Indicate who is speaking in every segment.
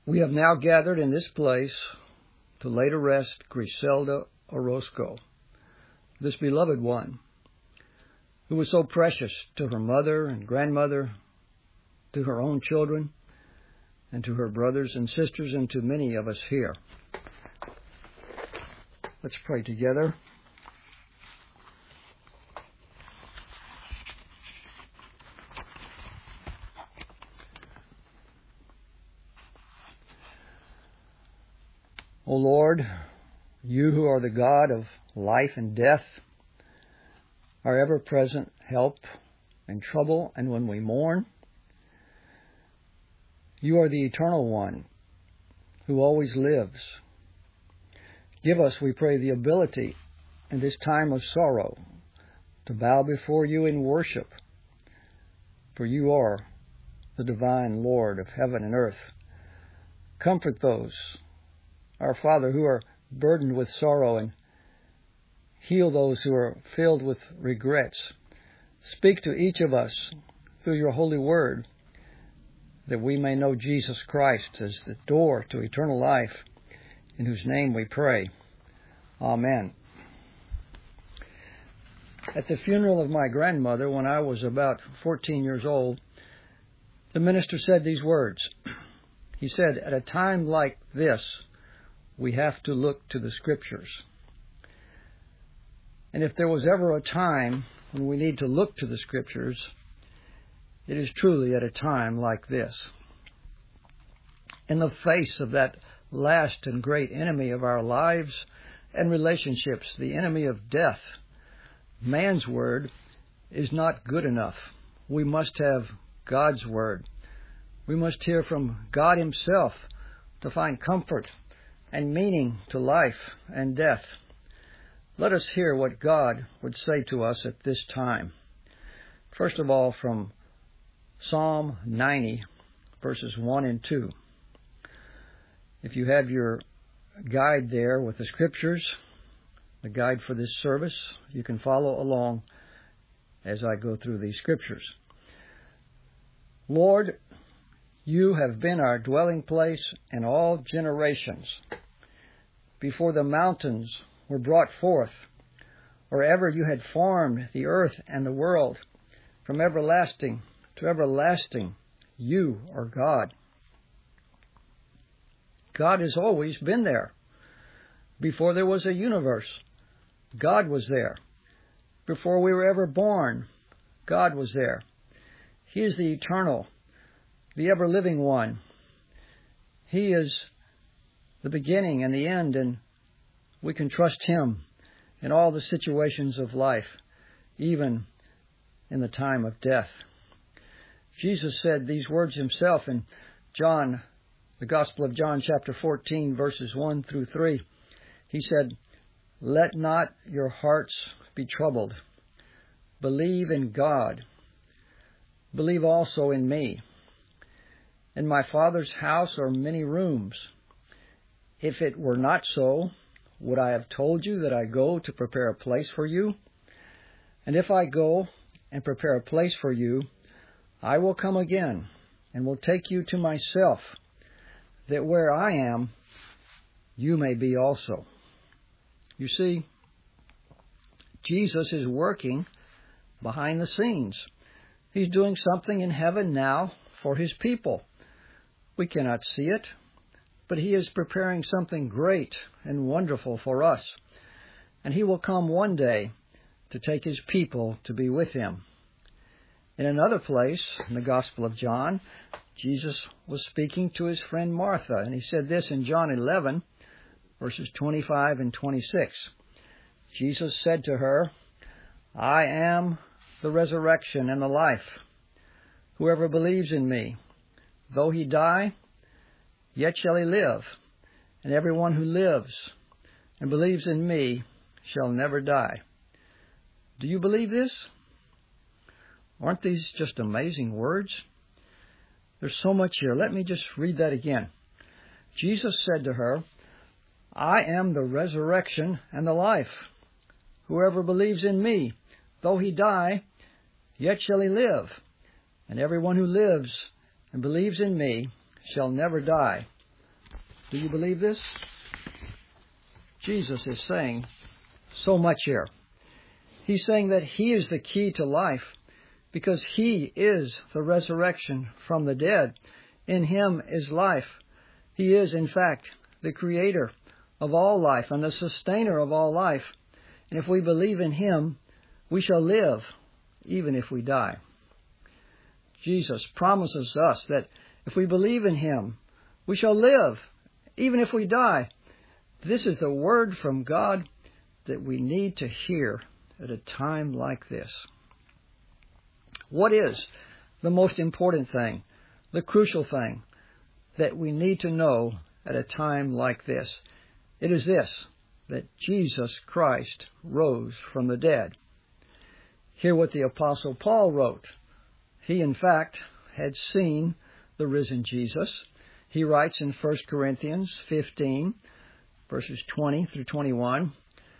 Speaker 1: We have now gathered in this place to lay to rest Griselda Orozco, this beloved one, who was so precious to her mother and grandmother, to her own children, and to her brothers and sisters, and to many of us here. Let's pray together. O Lord, you who are the God of life and death, our ever-present help in trouble and when we mourn, you are the Eternal One who always lives. Give us, we pray, the ability in this time of sorrow to bow before you in worship, for you are the divine Lord of heaven and earth. Comfort those, our Father, who are burdened with sorrow, and heal those who are filled with regrets. Speak to each of us through your holy word, that we may know Jesus Christ as the door to eternal life, in whose name we pray. Amen. At the funeral of my grandmother, when I was about 14 years old, the minister said these words. He said, "At a time like this, we have to look to the Scriptures." And if there was ever a time when we need to look to the Scriptures, it is truly at a time like this. In the face of that last and great enemy of our lives and relationships, the enemy of death, man's word is not good enough. We must have God's word. We must hear from God Himself to find comfort and meaning to life and death. Let us hear what God would say to us at this time. First of all, from Psalm 90, verses 1 and 2. If you have your guide there with the Scriptures, the guide for this service, you can follow along as I go through these Scriptures. Lord, you have been our dwelling place in all generations. Before the mountains were brought forth, or ever you had formed the earth and the world, from everlasting to everlasting, you are God. God has always been there. Before there was a universe, God was there. Before we were ever born, God was there. He is the eternal, the ever-living one. He is the beginning and the end, and we can trust Him in all the situations of life, even in the time of death. Jesus said these words Himself in John, the Gospel of John, chapter 14, verses 1 through 3. He said, "Let not your hearts be troubled. Believe in God. Believe also in me. In my Father's house are many rooms. If it were not so, would I have told you that I go to prepare a place for you? And if I go and prepare a place for you, I will come again and will take you to myself, that where I am, you may be also." You see, Jesus is working behind the scenes. He's doing something in heaven now for His people. We cannot see it, but He is preparing something great and wonderful for us. And He will come one day to take His people to be with Him. In another place, in the Gospel of John, Jesus was speaking to His friend Martha, and He said this in John 11, verses 25 and 26. Jesus said to her, "I am the resurrection and the life. Whoever believes in me, though he die, yet shall he live. And everyone who lives and believes in me shall never die." Do you believe this? Aren't these just amazing words? There's so much here. Let me just read that again. Jesus said to her, "I am the resurrection and the life. Whoever believes in me, though he die, yet shall he live. And everyone who lives and believes in me shall never die. Do you believe this? Jesus is saying so much here. He's saying that He is the key to life because He is the resurrection from the dead. In Him is life. He is, in fact, the creator of all life and the sustainer of all life. And if we believe in Him, we shall live even if we die. Jesus promises us that if we believe in Him, we shall live even if we die. This is the word from God that we need to hear at a time like this. What is the most important thing, the crucial thing that we need to know at a time like this? It is this, that Jesus Christ rose from the dead. Hear what the Apostle Paul wrote. He, in fact, had seen the risen Jesus. He writes in 1 Corinthians 15, verses 20 through 21,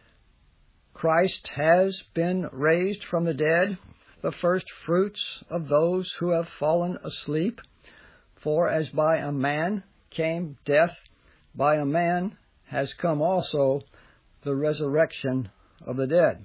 Speaker 1: Christ has been raised from the dead, the first fruits of those who have fallen asleep. For as by a man came death, by a man has come also the resurrection of the dead.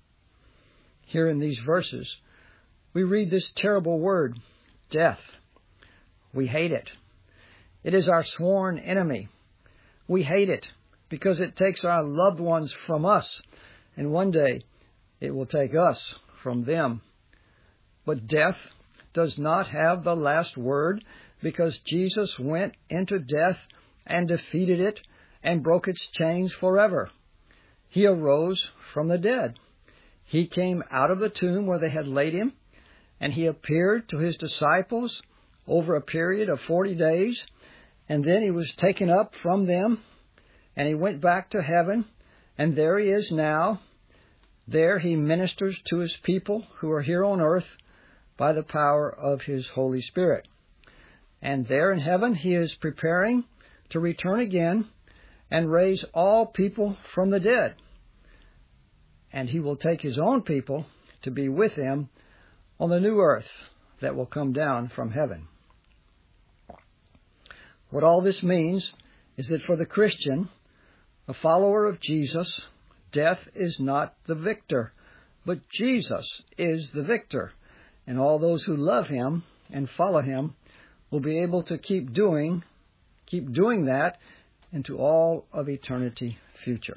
Speaker 1: Here in these verses, we read this terrible word, death. We hate it. It is our sworn enemy. We hate it because it takes our loved ones from us, and one day it will take us from them. But death does not have the last word because Jesus went into death and defeated it and broke its chains forever. He arose from the dead. He came out of the tomb where they had laid Him, and He appeared to His disciples over a period of 40 days, and then He was taken up from them, and He went back to heaven, and there He is now. There He ministers to His people who are here on earth by the power of His Holy Spirit. And there in heaven He is preparing to return again and raise all people from the dead. And He will take His own people to be with Him on the new earth that will come down from heaven. What all this means is that for the Christian, a follower of Jesus, death is not the victor, but Jesus is the victor. And all those who love Him and follow Him will be able to keep doing that into all of eternity future.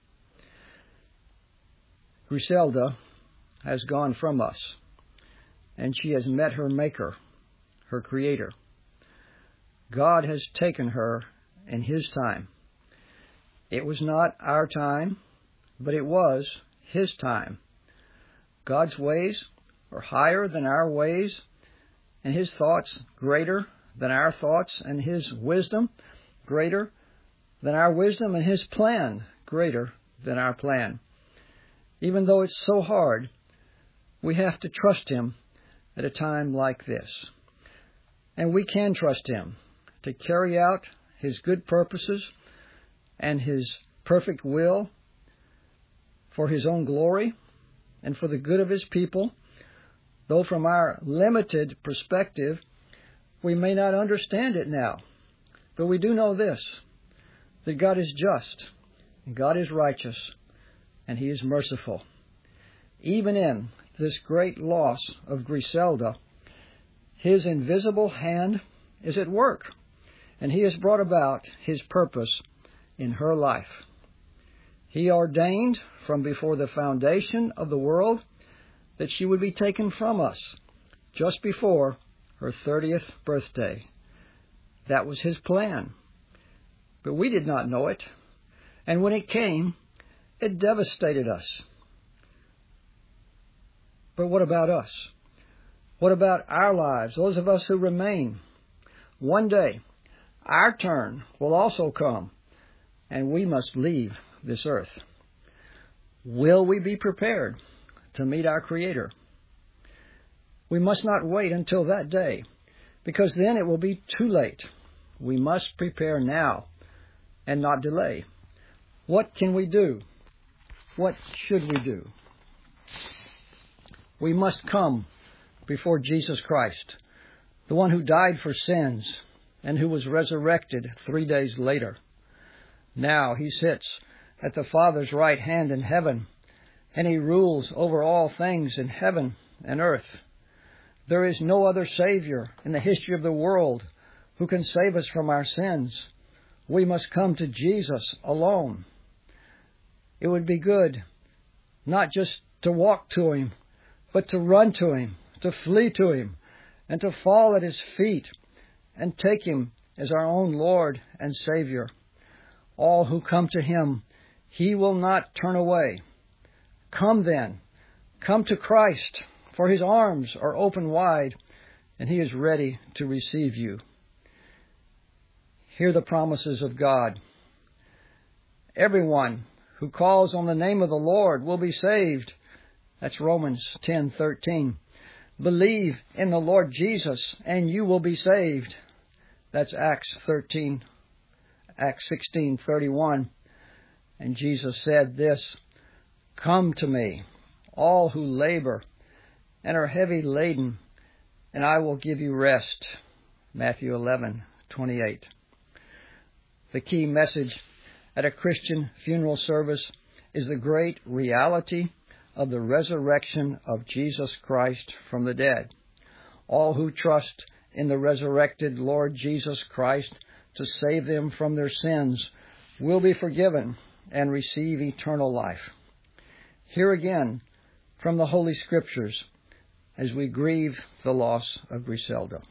Speaker 1: Griselda has gone from us, and she has met her Maker, her Creator. God has taken her in His time. It was not our time, but it was His time. God's ways are higher than our ways, and His thoughts greater than our thoughts, and His wisdom greater than our wisdom, and His plan greater than our plan. Even though it's so hard, we have to trust Him at a time like this. And we can trust Him to carry out His good purposes and His perfect will for His own glory and for the good of His people. Though from our limited perspective, we may not understand it now. But we do know this, that God is just, and God is righteous, and He is merciful. Even in this great loss of Griselda, His invisible hand is at work, and He has brought about His purpose in her life. He ordained from before the foundation of the world that she would be taken from us just before her 30th birthday. That was His plan. But we did not know it. And when it came, it devastated us. But what about us? What about our lives, those of us who remain? One day, our turn will also come, and we must leave this earth. Will we be prepared to meet our Creator? We must not wait until that day, because then it will be too late. We must prepare now and not delay. What can we do? What should we do? We must come before Jesus Christ, the one who died for sins and who was resurrected 3 days later. Now he sits at the Father's right hand in heaven, and he rules over all things in heaven and earth. There is no other Savior in the history of the world who can save us from our sins. We must come to Jesus alone. It would be good not just to walk to Him, but to run to Him, to flee to Him, and to fall at His feet and take Him as our own Lord and Savior. All who come to Him, He will not turn away. Come then, come to Christ, for His arms are open wide, and He is ready to receive you. Hear the promises of God. Everyone who calls on the name of the Lord will be saved. That's Romans 10:13. Believe in the Lord Jesus, and you will be saved. That's Acts 16:31. And Jesus said this, "Come to me, all who labor and are heavy laden, and I will give you rest." Matthew 11:28. The key message at a Christian funeral service is the great reality of the resurrection of Jesus Christ from the dead. All who trust in the resurrected Lord Jesus Christ to save them from their sins will be forgiven and receive eternal life. Hear again from the Holy Scriptures as we grieve the loss of Griselda.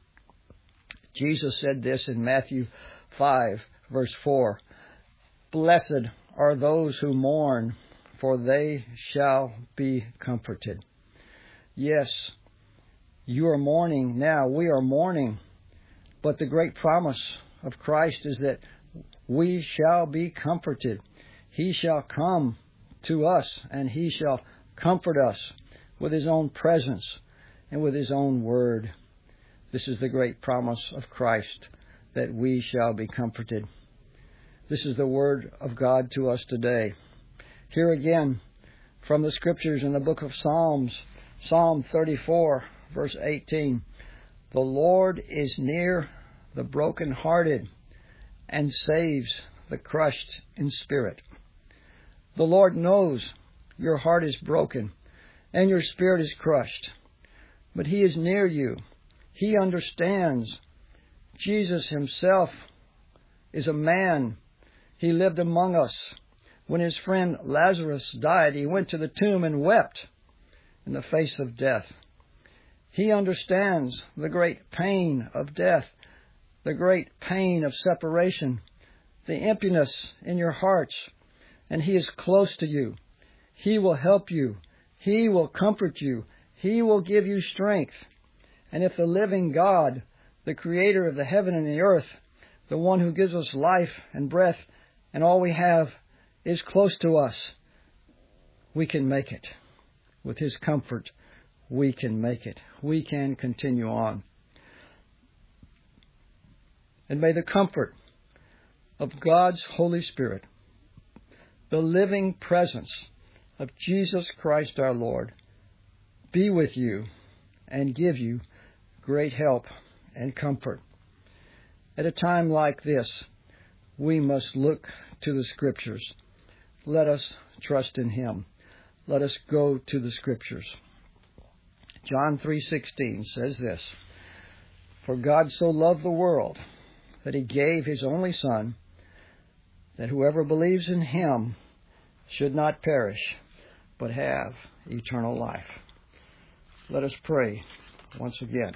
Speaker 1: Jesus said this in Matthew 5, verse 4, "Blessed are those who mourn, for they shall be comforted." Yes, you are mourning now. We are mourning. But the great promise of Christ is that we shall be comforted. He shall come to us, and He shall comfort us with His own presence and with His own word. This is the great promise of Christ, that we shall be comforted. This is the word of God to us today. Here again from the Scriptures in the book of Psalms, Psalm 34, verse 18. "The Lord is near the brokenhearted and saves the crushed in spirit." The Lord knows your heart is broken and your spirit is crushed, but He is near you. He understands. Jesus Himself is a man. He lived among us. When His friend Lazarus died, He went to the tomb and wept in the face of death. He understands the great pain of death, the great pain of separation, the emptiness in your hearts, and He is close to you. He will help you. He will comfort you. He will give you strength. And if the living God, the Creator of the heaven and the earth, the one who gives us life and breath and all we have, is close to us, we can make it. With His comfort, we can make it. We can continue on. And may the comfort of God's Holy Spirit, the living presence of Jesus Christ our Lord, be with you and give you great help and comfort. At a time like this, we must look to the Scriptures. Let us trust in Him. Let us go to the Scriptures. John 3:16 says this, "For God so loved the world that He gave His only Son, that whoever believes in Him should not perish, but have eternal life." Let us pray once again.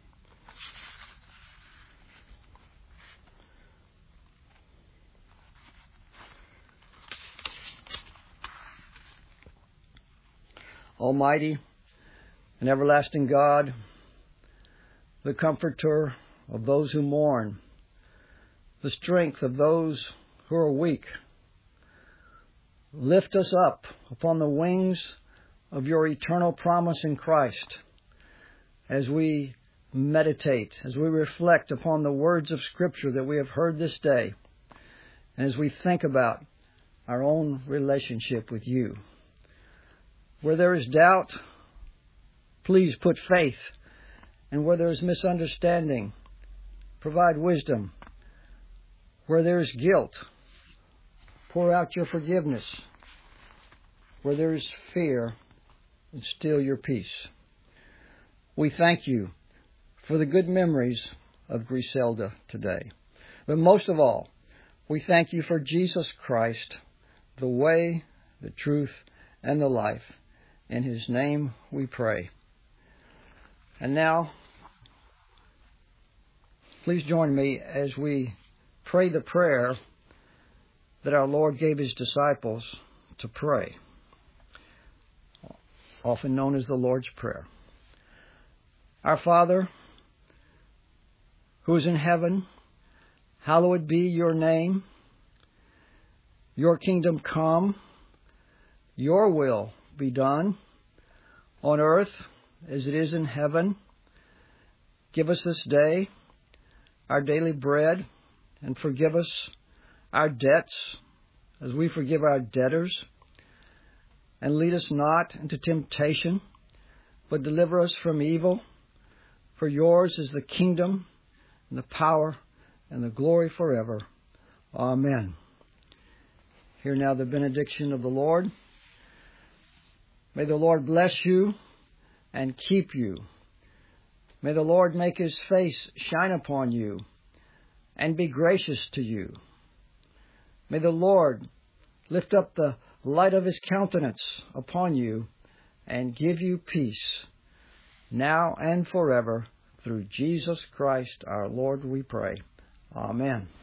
Speaker 1: Almighty and everlasting God, the comforter of those who mourn, the strength of those who are weak, lift us up upon the wings of your eternal promise in Christ as we meditate, as we reflect upon the words of Scripture that we have heard this day, and as we think about our own relationship with you. Where there is doubt, please put faith. And where there is misunderstanding, Provide wisdom. Where there is guilt, pour out your forgiveness. Where there is fear, instill your peace. We thank you for the good memories of Griselda today. But most of all, we thank you for Jesus Christ, the way, the truth, and the life. In His name we pray. And now, please join me as we pray the prayer that our Lord gave His disciples to pray, often known as the Lord's Prayer. Our Father, who is in heaven, hallowed be your name. Your kingdom come, your will be done, on earth as it is in heaven. Give us this day our daily bread, and forgive us our debts as we forgive our debtors. And lead us not into temptation, but deliver us from evil. For yours is the kingdom, and the power, and the glory forever. Amen. Hear now the benediction of the Lord. May the Lord bless you and keep you. May the Lord make His face shine upon you and be gracious to you. May the Lord lift up the light of His countenance upon you and give you peace, now and forever. Through Jesus Christ our Lord we pray. Amen.